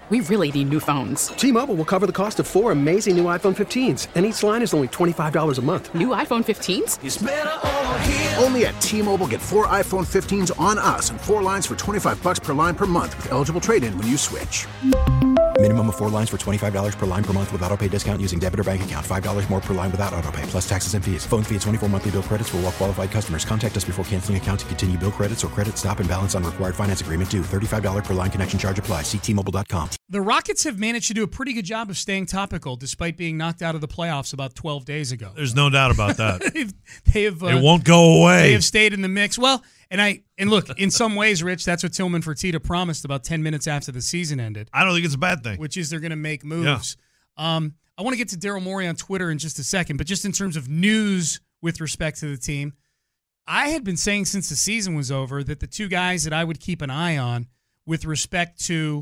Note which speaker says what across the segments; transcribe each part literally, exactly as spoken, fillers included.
Speaker 1: we really need new phones.
Speaker 2: T-Mobile will cover the cost of four amazing new iPhone fifteens, and each line is only twenty-five dollars a month.
Speaker 1: New iPhone fifteens?
Speaker 3: It's better over here.
Speaker 4: Only at T-Mobile, get four iPhone fifteens on us and four lines for twenty-five dollars per line per month with eligible trade-in when you switch.
Speaker 5: Minimum of four lines for twenty-five dollars per line per month with autopay discount using debit or bank account. five dollars more per line without autopay, plus taxes and fees. Phone fee at twenty-four monthly bill credits for well-qualified customers. Contact us before canceling account to continue bill credits or credit stop and balance on required finance agreement due. thirty-five dollars per line connection charge applies. See T Mobile dot com.
Speaker 6: The Rockets have managed to do a pretty good job of staying topical despite being knocked out of the playoffs about twelve days ago.
Speaker 7: There's no doubt about that.
Speaker 6: they've, they have, uh,
Speaker 7: it won't go away.
Speaker 6: They have stayed in the mix. Well, and I and look, in some ways, Rich, that's what Tillman Fertitta promised about ten minutes after the season ended.
Speaker 7: I don't think it's a bad thing.
Speaker 6: Which is they're going to make moves. Yeah. Um, I want to get to Daryl Morey on Twitter in just a second, but just in terms of news with respect to the team, I had been saying since the season was over that the two guys that I would keep an eye on with respect to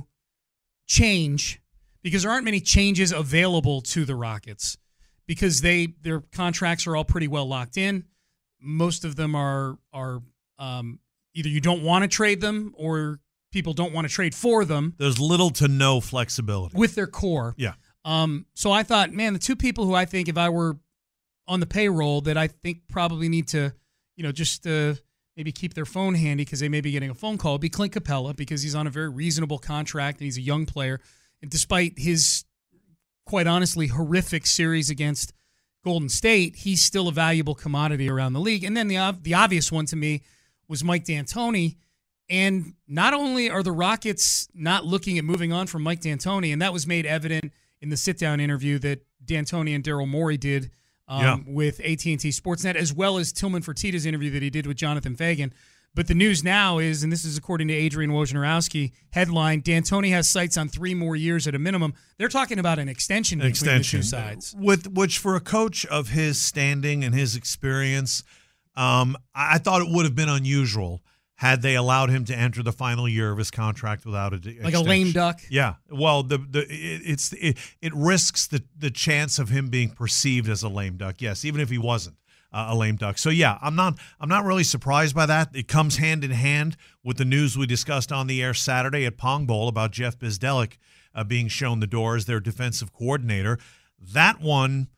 Speaker 6: change, because there aren't many changes available to the Rockets, because they their contracts are all pretty well locked in. Most of them are are um, either you don't want to trade them or people don't want to trade for them.
Speaker 7: There's little to no flexibility
Speaker 6: with their core.
Speaker 7: Yeah.
Speaker 6: Um. So I thought, man, the two people who I think if I were on the payroll that I think probably need to, you know, just uh, maybe keep their phone handy because they may be getting a phone call would be Clint Capella, because he's on a very reasonable contract and he's a young player. And despite his, quite honestly, horrific series against Golden State, he's still a valuable commodity around the league. And then the the obvious one to me was Mike D'Antoni. And not only are the Rockets not looking at moving on from Mike D'Antoni, and that was made evident in the sit-down interview that D'Antoni and Daryl Morey did um, yeah. with A T and T Sportsnet, as well as Tillman Fertitta's interview that he did with Jonathan Fagan. But the news now is, and this is according to Adrian Wojnarowski, headline, D'Antoni has sights on three more years at a minimum. They're talking about an extension
Speaker 7: an
Speaker 6: between
Speaker 7: extension.
Speaker 6: the two sides.
Speaker 7: With, which, for a coach of his standing and his experience, um, I thought it would have been unusual had they allowed him to enter the final year of his contract without a
Speaker 6: like extension. A lame duck.
Speaker 7: Yeah, well, the the it, it's it, it risks the the chance of him being perceived as a lame duck. Yes, even if he wasn't uh, a lame duck. So yeah, I'm not I'm not really surprised by that. It comes hand in hand with the news we discussed on the air Saturday at Pong Bowl about Jeff Bzdelik uh, being shown the door as their defensive coordinator. That one,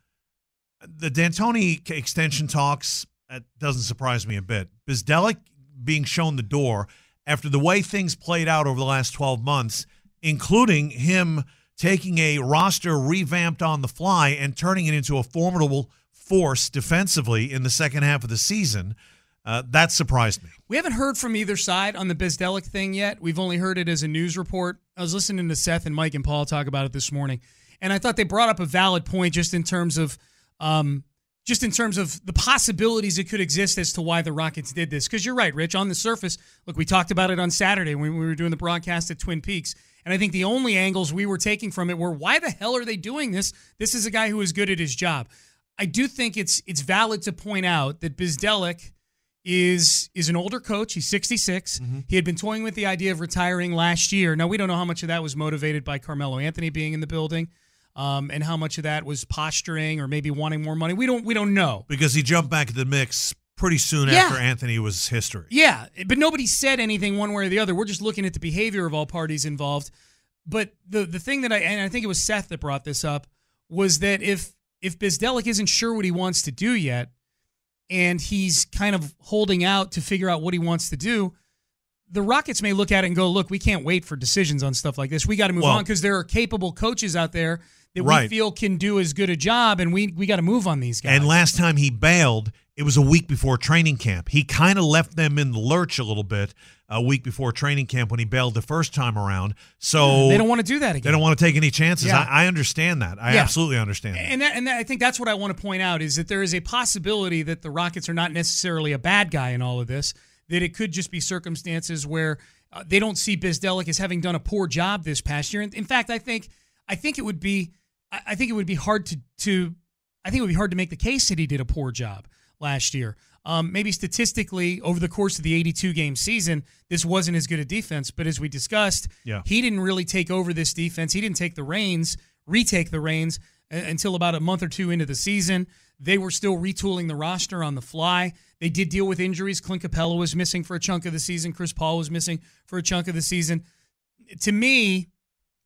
Speaker 7: the D'Antoni extension talks, that doesn't surprise me a bit. Bzdelik being shown the door after the way things played out over the last twelve months, including him taking a roster revamped on the fly and turning it into a formidable force defensively in the second half of the season, uh, that surprised me.
Speaker 6: We haven't heard from either side on the Bzdelik thing yet. We've only heard it as a news report. I was listening to Seth and Mike and Paul talk about it this morning, and I thought they brought up a valid point just in terms of um, just in terms of the possibilities that could exist as to why the Rockets did this. Because you're right, Rich, on the surface, look, we talked about it on Saturday when we were doing the broadcast at Twin Peaks, and I think the only angles we were taking from it were, why the hell are they doing this? This is a guy who is good at his job. I do think it's it's valid to point out that Bzdelik is is an older coach. He's sixty-six. Mm-hmm. He had been toying with the idea of retiring last year. Now, we don't know how much of that was motivated by Carmelo Anthony being in the building. Um, and how much of that was posturing or maybe wanting more money. We don't we don't know.
Speaker 7: Because he jumped back in the mix pretty soon yeah. after Anthony was history.
Speaker 6: Yeah, but nobody said anything one way or the other. We're just looking at the behavior of all parties involved. But the the thing that I, and I think it was Seth that brought this up, was that if if Bzdelik isn't sure what he wants to do yet, and he's kind of holding out to figure out what he wants to do, the Rockets may look at it and go, look, we can't wait for decisions on stuff like this. We got to move well, on because there are capable coaches out there that right. we feel can do as good a job, and we we got to move on these guys.
Speaker 7: And last time he bailed, it was a week before training camp. He kind of left them in the lurch a little bit a week before training camp when he bailed the first time around. So
Speaker 6: they don't want to do that again.
Speaker 7: They don't want to take any chances.
Speaker 6: Yeah.
Speaker 7: I, I understand that. I
Speaker 6: yeah.
Speaker 7: absolutely understand that.
Speaker 6: And, that, and that, I think that's what I want to point out, is that there is a possibility that the Rockets are not necessarily a bad guy in all of this, that it could just be circumstances where uh, they don't see Bzdelik as having done a poor job this past year. In, in fact, I think I think it would be I think it would be hard to, to I think it would be hard to make the case that he did a poor job last year. Um, maybe statistically, over the course of the eighty-two game season, this wasn't as good a defense. But as we discussed,
Speaker 7: yeah.
Speaker 6: he didn't really take over this defense. He didn't take the reins, retake the reins uh, until about a month or two into the season. They were still retooling the roster on the fly. They did deal with injuries. Clint Capella was missing for a chunk of the season. Chris Paul was missing for a chunk of the season. To me,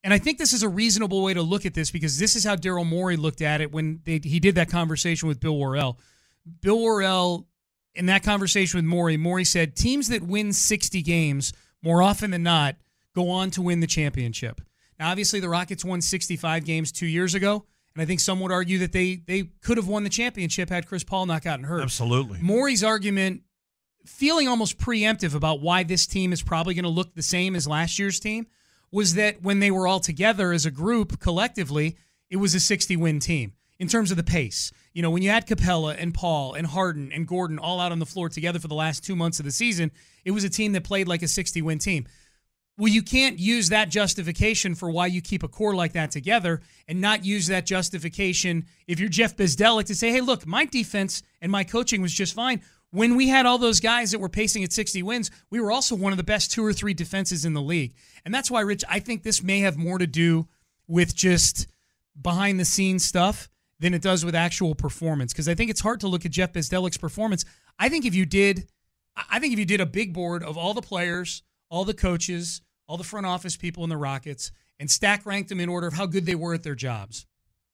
Speaker 6: And I think this is a reasonable way to look at this because this is how Daryl Morey looked at it when they, he did that conversation with Bill Worrell. Bill Worrell, in that conversation with Morey, Morey said teams that win sixty games more often than not go on to win the championship. Now, obviously, the Rockets won sixty-five games two years ago, and I think some would argue that they they could have won the championship had Chris Paul not gotten hurt.
Speaker 7: Absolutely.
Speaker 6: Morey's argument, feeling almost preemptive about why this team is probably going to look the same as last year's team, was that when they were all together as a group collectively, it was a sixty-win team in terms of the pace. You know, when you had Capella and Paul and Harden and Gordon all out on the floor together for the last two months of the season, it was a team that played like a sixty-win team. Well, you can't use that justification for why you keep a core like that together and not use that justification if you're Jeff Bezdelik to say, hey, look, my defense and my coaching was just fine. When we had all those guys that were pacing at sixty wins, we were also one of the best two or three defenses in the league. And that's why, Rich, I think this may have more to do with just behind-the-scenes stuff than it does with actual performance. Because I think it's hard to look at Jeff Bezdelik's performance. I think if you did, I think if you did a big board of all the players, all the coaches, all the front office people in the Rockets, and stack ranked them in order of how good they were at their jobs,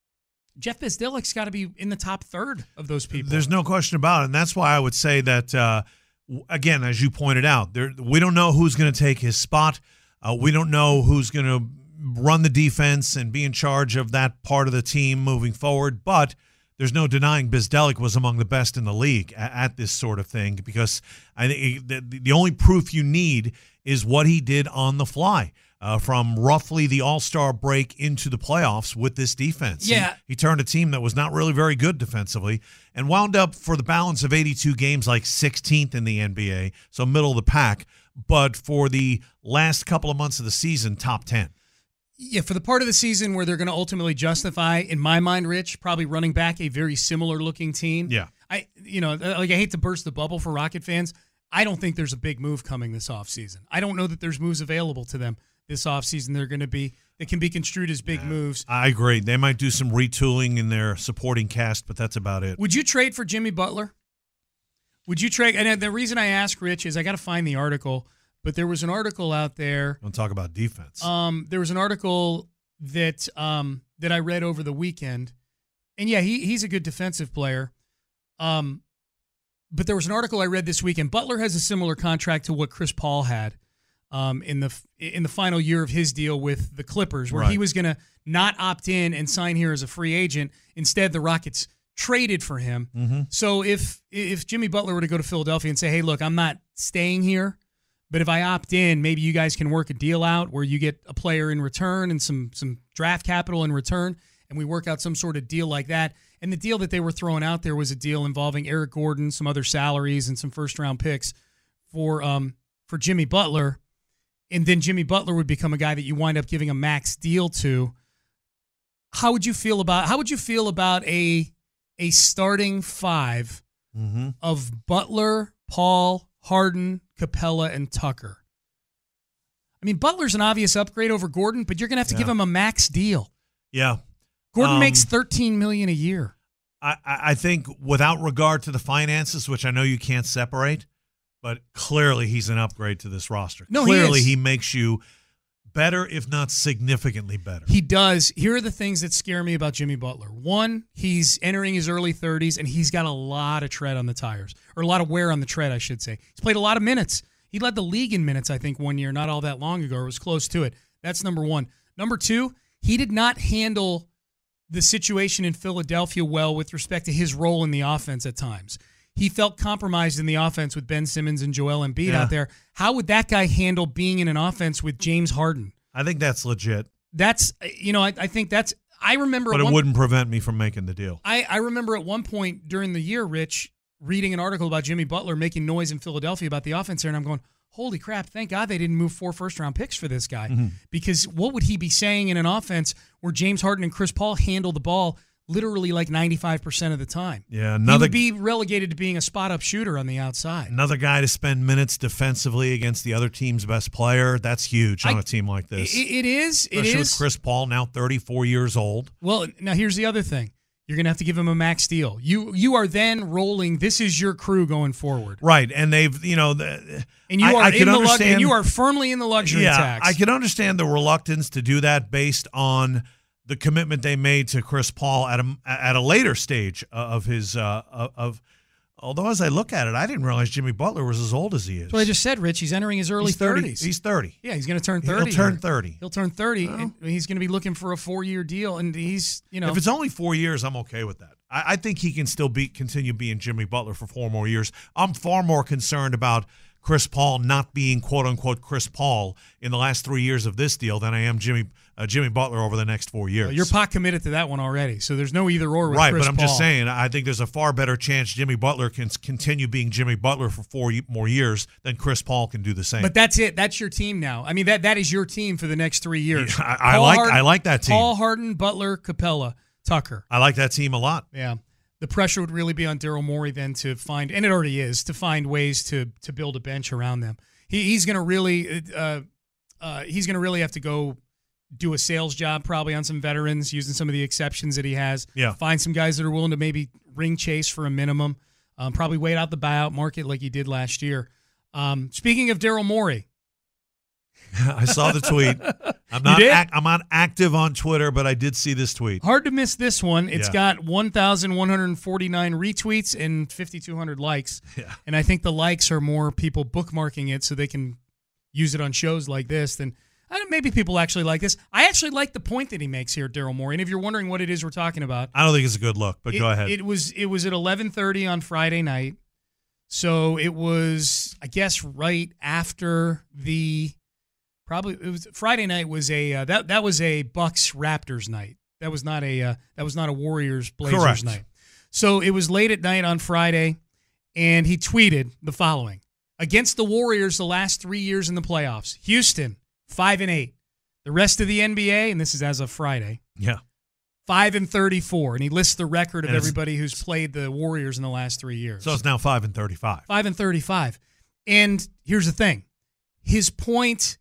Speaker 6: Jeff Bezdelik's got to be in the top third of those people.
Speaker 7: There's no question about it, and that's why I would say that, uh, again, as you pointed out, there we don't know who's going to take his spot. Uh, we don't know who's going to run the defense and be in charge of that part of the team moving forward, but there's no denying Bezdelik was among the best in the league at, at this sort of thing because I think the, the only proof you need is what he did on the fly. Uh, from roughly the All-Star break into the playoffs with this defense.
Speaker 6: Yeah.
Speaker 7: He, he turned a team that was not really very good defensively and wound up for the balance of eighty-two games like sixteenth in the N B A, so middle of the pack, but for the last couple of months of the season, top ten.
Speaker 6: Yeah, for the part of the season where they're going to ultimately justify, in my mind, Rich, probably running back a very similar-looking team.
Speaker 7: Yeah.
Speaker 6: I, you know, like I hate to burst the bubble for Rocket fans. I don't think there's a big move coming this offseason. I don't know that there's moves available to them this offseason they're going to be that can be construed as big yeah, moves.
Speaker 7: I agree. They might do some retooling in their supporting cast, but that's about it.
Speaker 6: Would you trade for Jimmy Butler? Would you trade? And the reason I ask, Rich, is I got to find the article, but there was an article out there.
Speaker 7: Don't talk about defense.
Speaker 6: Um, there was an article that um, that I read over the weekend, and yeah, he he's a good defensive player. Um, but there was an article I read this weekend. Butler has a similar contract to what Chris Paul had. Um, in the in the final year of his deal with the Clippers, where
Speaker 7: right.
Speaker 6: he was going to not opt in and sign here as a free agent. Instead, the Rockets traded for him.
Speaker 7: Mm-hmm.
Speaker 6: So if if Jimmy Butler were to go to Philadelphia and say, hey, look, I'm not staying here, but if I opt in, maybe you guys can work a deal out where you get a player in return and some some draft capital in return, and we work out some sort of deal like that. And the deal that they were throwing out there was a deal involving Eric Gordon, some other salaries, and some first-round picks for um for Jimmy Butler. And then Jimmy Butler would become a guy that you wind up giving a max deal to. How would you feel about how would you feel about a a starting five
Speaker 7: mm-hmm.
Speaker 6: of Butler, Paul, Harden, Capella, and Tucker? I mean, Butler's an obvious upgrade over Gordon, but you're gonna have to
Speaker 7: yeah.
Speaker 6: give him a max deal.
Speaker 7: Yeah.
Speaker 6: Gordon
Speaker 7: um,
Speaker 6: makes thirteen million dollars a year.
Speaker 7: I, I think without regard to the finances, which I know you can't separate, but clearly he's an upgrade to this roster.
Speaker 6: No,
Speaker 7: clearly
Speaker 6: he,
Speaker 7: he makes you better, if not significantly better.
Speaker 6: He does. Here are the things that scare me about Jimmy Butler. One, he's entering his early thirties, and he's got a lot of tread on the tires, or a lot of wear on the tread, I should say. He's played a lot of minutes. He led the league in minutes, I think, one year, not all that long ago. It was close to it. That's number one. Number two, he did not handle the situation in Philadelphia well with respect to his role in the offense at times. He felt compromised in the offense with Ben Simmons and Joel Embiid
Speaker 7: yeah.
Speaker 6: out there. How would that guy handle being in an offense with James Harden?
Speaker 7: I think that's legit.
Speaker 6: That's, you know, I, I think that's, I remember.
Speaker 7: But it
Speaker 6: one,
Speaker 7: wouldn't prevent me from making the deal.
Speaker 6: I, I remember at one point during the year, Rich, reading an article about Jimmy Butler making noise in Philadelphia about the offense there, and I'm going, holy crap, thank God they didn't move four first-round picks for this guy.
Speaker 7: Mm-hmm.
Speaker 6: Because what would he be saying in an offense where James Harden and Chris Paul handle the ball literally like ninety-five percent of the time?
Speaker 7: Yeah, another,
Speaker 6: he would be relegated to being a spot-up shooter on the outside.
Speaker 7: Another guy to spend minutes defensively against the other team's best player. That's huge on
Speaker 6: I,
Speaker 7: a team like this.
Speaker 6: It, it is. It
Speaker 7: Especially
Speaker 6: is.
Speaker 7: with Chris Paul, now thirty-four years old.
Speaker 6: Well, now here's the other thing. you're going to have to give him a max deal. You you are then rolling. This is your crew going forward,
Speaker 7: right? And they've, you know, the,
Speaker 6: and you
Speaker 7: I,
Speaker 6: are
Speaker 7: I
Speaker 6: in
Speaker 7: can
Speaker 6: the
Speaker 7: understand,
Speaker 6: lug- and you are firmly in the luxury
Speaker 7: yeah,
Speaker 6: tax.
Speaker 7: I can understand the reluctance to do that based on the commitment they made to Chris Paul at a at a later stage of his uh, of. Although as I look at it, I didn't realize Jimmy Butler was as old as he is.
Speaker 6: That's what I just said, Rich. He's entering his early
Speaker 7: he's thirty.
Speaker 6: thirties.
Speaker 7: He's thirty.
Speaker 6: Yeah, he's going to turn thirty.
Speaker 7: He'll turn
Speaker 6: here.
Speaker 7: thirty.
Speaker 6: He'll turn thirty,
Speaker 7: Well,
Speaker 6: and he's going to be looking for a four-year deal. And he's, you know,
Speaker 7: if it's only four years, I'm okay with that. I, I think he can still be continue being Jimmy Butler for four more years. I'm far more concerned about Chris Paul not being quote unquote Chris Paul in the last three years of this deal than I am Jimmy uh, Jimmy Butler over the next four years.
Speaker 6: Well, you're pot committed to that one already, so there's no either or with
Speaker 7: right,
Speaker 6: Chris
Speaker 7: but I'm
Speaker 6: Paul.
Speaker 7: just saying I think there's a far better chance Jimmy Butler can continue being Jimmy Butler for four more years than Chris Paul can do the same.
Speaker 6: But that's it. That's your team now. I mean that that is your team for the next three years.
Speaker 7: I, I like
Speaker 6: Harden,
Speaker 7: I like that team.
Speaker 6: Paul Harden, Butler, Capella, Tucker.
Speaker 7: I like that team a lot.
Speaker 6: Yeah. The pressure would really be on Daryl Morey then to find, and it already is, to find ways to to build a bench around them. He, he's going to really, uh, uh, he's going to really have to go do a sales job probably on some veterans, using some of the exceptions that he has.
Speaker 7: Yeah.
Speaker 6: Find some guys that are willing to maybe ring chase for a minimum. Um, probably wait out the buyout market like he did last year. Um, speaking of Daryl Morey.
Speaker 7: I saw the tweet. I'm not. Ac- I'm not active on Twitter, but I did see this tweet.
Speaker 6: Hard to miss this one. It's
Speaker 7: Yeah.
Speaker 6: got one thousand one hundred forty-nine retweets and fifty-two hundred likes.
Speaker 7: Yeah.
Speaker 6: And I think the likes are more people bookmarking it so they can use it on shows like this than I don't, maybe people actually like this. I actually like the point that he makes here, Daryl Morey. And if you're wondering what it is we're talking about,
Speaker 7: I don't think it's a good look, but
Speaker 6: it,
Speaker 7: go ahead.
Speaker 6: It was it was at eleven thirty on Friday night. So it was, I guess, right after the probably it was Friday night was a uh, that that was a Bucks Raptors night. That was not a uh, that was not a Warriors Blazers
Speaker 7: Correct.
Speaker 6: night. So it was late at night on Friday, and he tweeted the following: against the Warriors the last three years in the playoffs, Houston five and eight. The rest of the N B A, and this is as of Friday,
Speaker 7: yeah,
Speaker 6: five and thirty-four, and he lists the record of
Speaker 7: And it's-
Speaker 6: everybody who's played the Warriors in the last three years.
Speaker 7: so it's now five and thirty-five.
Speaker 6: Five and thirty-five. And here's the thing: his point,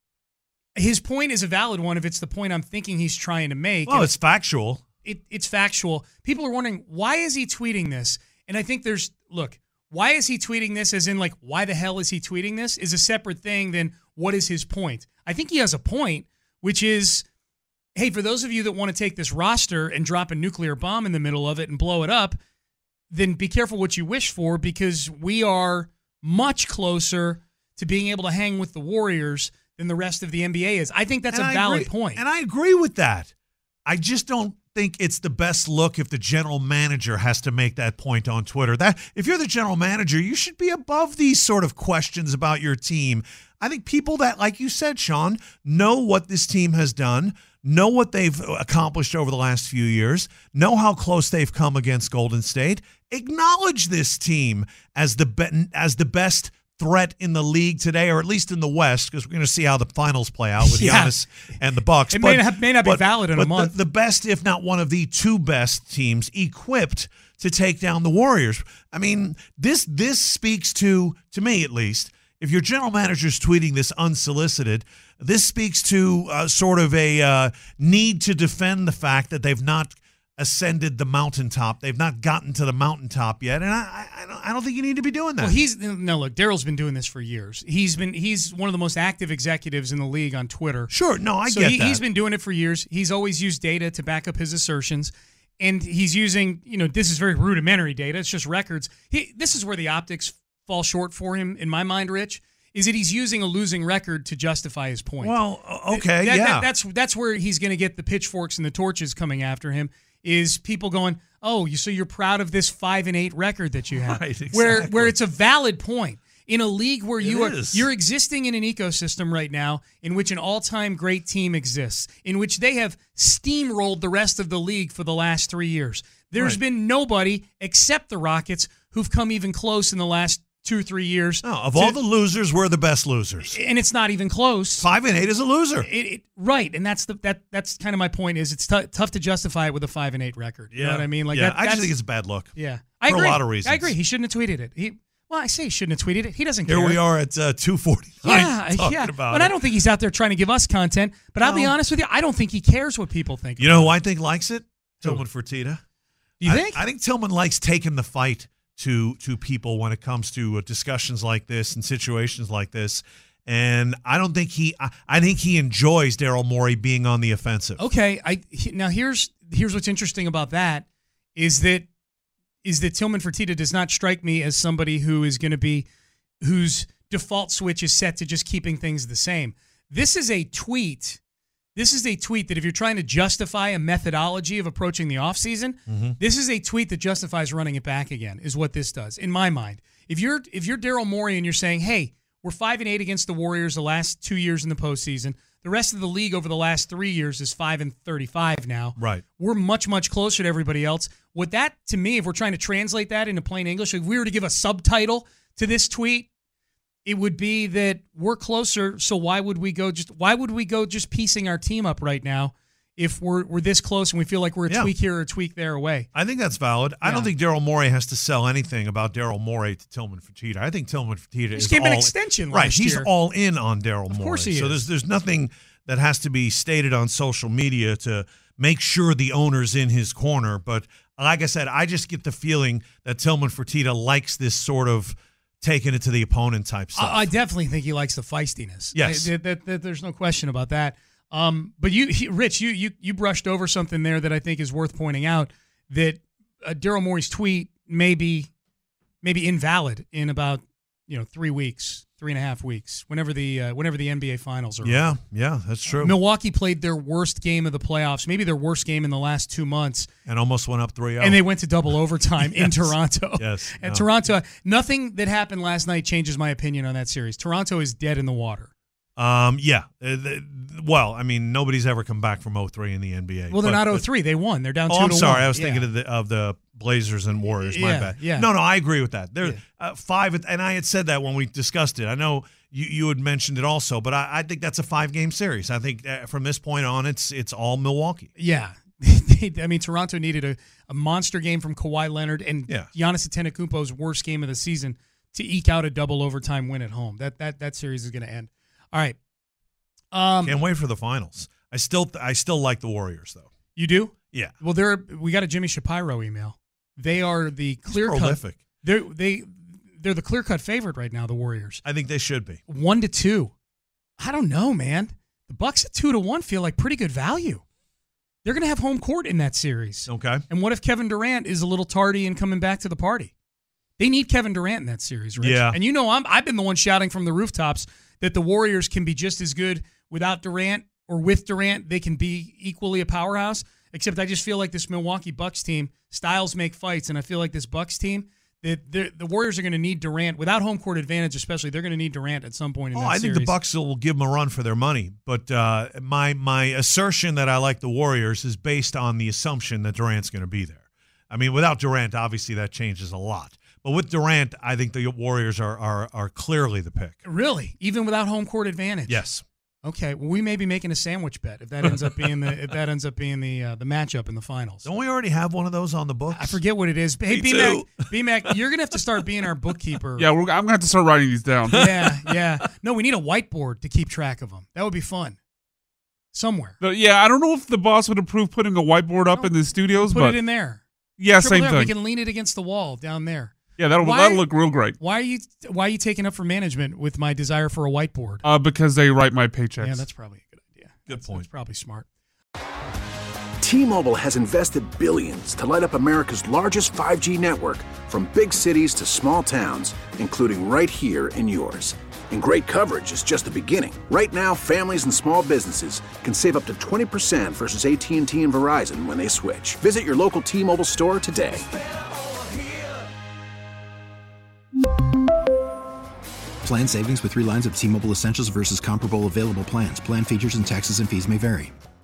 Speaker 6: his point is a valid one if it's the point I'm thinking he's trying to make.
Speaker 7: Well,
Speaker 6: And
Speaker 7: it's factual.
Speaker 6: it, it's factual. People are wondering, why is he tweeting this? And I think there's, look, why is he tweeting this as in like, why the hell is he tweeting this is a separate thing than what is his point. I think he has a point, which is, hey, for those of you that want to take this roster and drop a nuclear bomb in the middle of it and blow it up, then be careful what you wish for, because we are much closer to being able to hang with the Warriors than the rest of the N B A is. I think that's
Speaker 7: And
Speaker 6: a
Speaker 7: I
Speaker 6: valid
Speaker 7: agree-
Speaker 6: point.
Speaker 7: And I agree with that. I just don't think it's the best look if the general manager has to make that point on Twitter. That if you're the general manager, you should be above these sort of questions about your team. I think people that, like you said, Sean, know what this team has done, know what they've accomplished over the last few years, know how close they've come against Golden State, acknowledge this team as the be- as the best threat in the league today, or at least in the West, because we're going to see how the finals play out with
Speaker 6: Yeah.
Speaker 7: Giannis and the Bucks.
Speaker 6: It
Speaker 7: but,
Speaker 6: may not- may not be
Speaker 7: but-
Speaker 6: valid in a
Speaker 7: but
Speaker 6: month.
Speaker 7: The, the best, if not one of the two best teams equipped to take down the Warriors. I mean, this this speaks to, to me at least, if your general manager's tweeting this unsolicited, this speaks to uh, sort of a uh, need to defend the fact that they've not ascended the mountaintop. They've not gotten to the mountaintop yet, and I, I, I, don't, I don't think you need to be doing that.
Speaker 6: Well, he's no look. Daryl's been doing this for years. He's been he's one of the most active executives in the league on Twitter.
Speaker 7: Sure, no, I
Speaker 6: so
Speaker 7: get
Speaker 6: he,
Speaker 7: that.
Speaker 6: He's been doing it for years. He's always used data to back up his assertions, and he's using you know this is very rudimentary data. It's just records. He, this is where the optics fall short for him, in my mind, Rich. Is that he's using a losing record to justify his point?
Speaker 7: Well, okay,
Speaker 6: That-
Speaker 7: yeah.
Speaker 6: that- that's that's where he's going to get the pitchforks and the torches coming after him. Is people going, oh, you so you're proud of this five and eight record that you have,
Speaker 7: Right,
Speaker 6: where
Speaker 7: exactly.
Speaker 6: where it's a valid point in a league where you
Speaker 7: It
Speaker 6: are
Speaker 7: is.
Speaker 6: you're existing in an ecosystem right now in which an all-time great team exists, in which they have steamrolled the rest of the league for the last three years. There's
Speaker 7: Right.
Speaker 6: been nobody except the Rockets who've come even close in the last two or three years.
Speaker 7: No, of
Speaker 6: to-
Speaker 7: all the losers, we're the best losers.
Speaker 6: and it's not even close.
Speaker 7: Five and eight is a loser.
Speaker 6: It, it, right, and that's the that that's kind of my point. Is it's t- tough to justify it with a five and eight record. You know what I mean? Like
Speaker 7: yeah,
Speaker 6: that,
Speaker 7: I just
Speaker 6: that's-
Speaker 7: think it's a bad look.
Speaker 6: yeah. I
Speaker 7: for a
Speaker 6: agree.
Speaker 7: lot of reasons.
Speaker 6: I agree. He shouldn't have tweeted it. He well, I say he shouldn't have tweeted it. He doesn't care.
Speaker 7: Here we are at uh, two forty-nine
Speaker 6: Yeah,
Speaker 7: talking
Speaker 6: yeah.
Speaker 7: about
Speaker 6: But
Speaker 7: it.
Speaker 6: I don't think he's out there trying to give us content. But I'll be
Speaker 7: No.
Speaker 6: honest with you, I don't think he cares what people think.
Speaker 7: You know who I think likes it?
Speaker 6: Who?
Speaker 7: Tillman Fertitta.
Speaker 6: Do you
Speaker 7: I,
Speaker 6: think?
Speaker 7: I think Tillman likes taking the fight to to people when it comes to uh, discussions like this and situations like this. And I don't think he I, I think he enjoys Daryl Morey being on the offensive.
Speaker 6: Okay, I he, now here's here's what's interesting about that is that is that Tillman Fertitta does not strike me as somebody who is going to be whose default switch is set to just keeping things the same. This is a tweet. This is a tweet that if you're trying to justify a methodology of approaching the offseason, mm-hmm. this is a tweet that justifies running it back again, is what this does, in my mind. If you're if you're Daryl Morey and you're saying, hey, we're five and eight against the Warriors the last two years in the postseason. The rest of the league over the last three years is five and thirty-five now.
Speaker 7: Right.
Speaker 6: We're much, much closer to everybody else. What that, to me, if we're trying to translate that into plain English, if we were to give a subtitle to this tweet, it would be that we're closer, so why would we go just why would we go just piecing our team up right now if we're we're this close and we feel like we're a yeah. tweak here or a tweak there away?
Speaker 7: I think that's valid. Yeah. I don't think Daryl Morey has to sell anything about Daryl Morey to Tillman Fertitta. I think Tillman Fertitta is
Speaker 6: gave
Speaker 7: all
Speaker 6: an extension
Speaker 7: right.
Speaker 6: last
Speaker 7: He's
Speaker 6: year.
Speaker 7: all in on Daryl Morey.
Speaker 6: Of course he
Speaker 7: so
Speaker 6: is.
Speaker 7: there's there's nothing that has to be stated on social media to make sure the owner's in his corner. But like I said, I just get the feeling that Tillman Fertitta likes this sort of taking it to the opponent type stuff.
Speaker 6: I, I definitely think he likes the feistiness.
Speaker 7: Yes.
Speaker 6: I, that, that, that, there's no question about that. Um, but you, he, Rich, you, you you brushed over something there that I think is worth pointing out, that uh, Daryl Morey's tweet may be, may be invalid in about you know three weeks, three and a half weeks, whenever the uh, whenever the N B A Finals are
Speaker 7: Yeah,
Speaker 6: over.
Speaker 7: yeah, that's true.
Speaker 6: Milwaukee played their worst game of the playoffs, maybe their worst game in the last two months.
Speaker 7: And almost went up three oh.
Speaker 6: And they went to double overtime
Speaker 7: yes.
Speaker 6: in Toronto.
Speaker 7: Yes.
Speaker 6: And
Speaker 7: no.
Speaker 6: Toronto, nothing that happened last night changes my opinion on that series. Toronto is dead in the water.
Speaker 7: Um, yeah. Uh, th- well, I mean, nobody's ever come back from oh three in the N B A.
Speaker 6: Well, they're
Speaker 7: but,
Speaker 6: not oh three. They won. They're down
Speaker 7: oh,
Speaker 6: two
Speaker 7: I'm
Speaker 6: to
Speaker 7: sorry.
Speaker 6: one.
Speaker 7: I was
Speaker 6: yeah.
Speaker 7: thinking of the of the Blazers and Warriors. My
Speaker 6: yeah,
Speaker 7: bad.
Speaker 6: Yeah.
Speaker 7: No, no, I agree with that. They're
Speaker 6: Yeah.
Speaker 7: uh, five, and I had said that when we discussed it. I know you, you had mentioned it also, but I, I think that's a five game series. I think uh, from this point on, it's it's all Milwaukee.
Speaker 6: Yeah. I mean, Toronto needed a, a monster game from Kawhi Leonard and
Speaker 7: Yeah.
Speaker 6: Giannis Antetokounmpo's worst game of the season to eke out a double overtime win at home. That that that series is going to end. All right. Um,
Speaker 7: Can't wait for the finals. I still I still like the Warriors though.
Speaker 6: You do?
Speaker 7: Yeah.
Speaker 6: Well, they're we got a Jimmy Shapiro email. They are the clear cut.
Speaker 7: Prolific.
Speaker 6: They're they they're the clear cut favorite right now. The Warriors
Speaker 7: I think they should be.
Speaker 6: one to two. I don't know, man. The Bucks at two to one feel like pretty good value. They're going to have home court in that series.
Speaker 7: Okay.
Speaker 6: And what if Kevin Durant is a little tardy in coming back to the party? They need Kevin Durant in that series, Rich.
Speaker 7: Yeah.
Speaker 6: And you know, I'm I've been the one shouting from the rooftops that the Warriors can be just as good without Durant, or with Durant, they can be equally a powerhouse. Except I just feel like this Milwaukee Bucks team, styles make fights, and I feel like this Bucks team, that the Warriors are going to need Durant without home court advantage, especially. They're going to need Durant at some point in
Speaker 7: oh,
Speaker 6: that
Speaker 7: I
Speaker 6: series.
Speaker 7: think the Bucks will give them a run for their money, but uh, my my assertion that I like the Warriors is based on the assumption that Durant's going to be there. I mean, without Durant, obviously that changes a lot. But with Durant, I think the Warriors are are are clearly the pick.
Speaker 6: Really, even without home court advantage.
Speaker 7: Yes.
Speaker 6: Okay, well, we may be making a sandwich bet if that ends up being the if that ends up being the uh, the matchup in the finals.
Speaker 7: Don't we already have one of those on the books?
Speaker 6: I forget what it is. Hey,
Speaker 7: Me
Speaker 6: B-Mac,
Speaker 7: too.
Speaker 6: B-Mac, you're gonna have to start being our bookkeeper.
Speaker 3: Yeah, we're, I'm gonna have to start writing these down.
Speaker 6: yeah, yeah. No, we need a whiteboard to keep track of them. That would be fun. Somewhere.
Speaker 3: But yeah, I don't know if the boss would approve putting a whiteboard up
Speaker 6: No,
Speaker 3: in the studios,
Speaker 6: Put
Speaker 3: but
Speaker 6: it in there.
Speaker 3: yeah,
Speaker 6: Triple
Speaker 3: same
Speaker 6: down.
Speaker 3: thing.
Speaker 6: We can lean it against the wall down there.
Speaker 3: Yeah, that'll
Speaker 6: Why-
Speaker 3: that'll look real great.
Speaker 6: Why are you Why are you taking up for management with my desire for a whiteboard?
Speaker 3: Uh, because they write my paychecks.
Speaker 6: Yeah, that's probably a good idea.
Speaker 7: Good
Speaker 6: that's,
Speaker 7: point.
Speaker 6: That's probably smart.
Speaker 4: T-Mobile has invested billions to light up America's largest five G network, from big cities to small towns, including right here in yours. And great coverage is just the beginning. Right now, families and small businesses can save up to twenty percent versus A T and T and Verizon when they switch. Visit your local T-Mobile store today.
Speaker 5: Plan savings with three lines of T-Mobile Essentials versus comparable available plans. Plan features and taxes and fees may vary.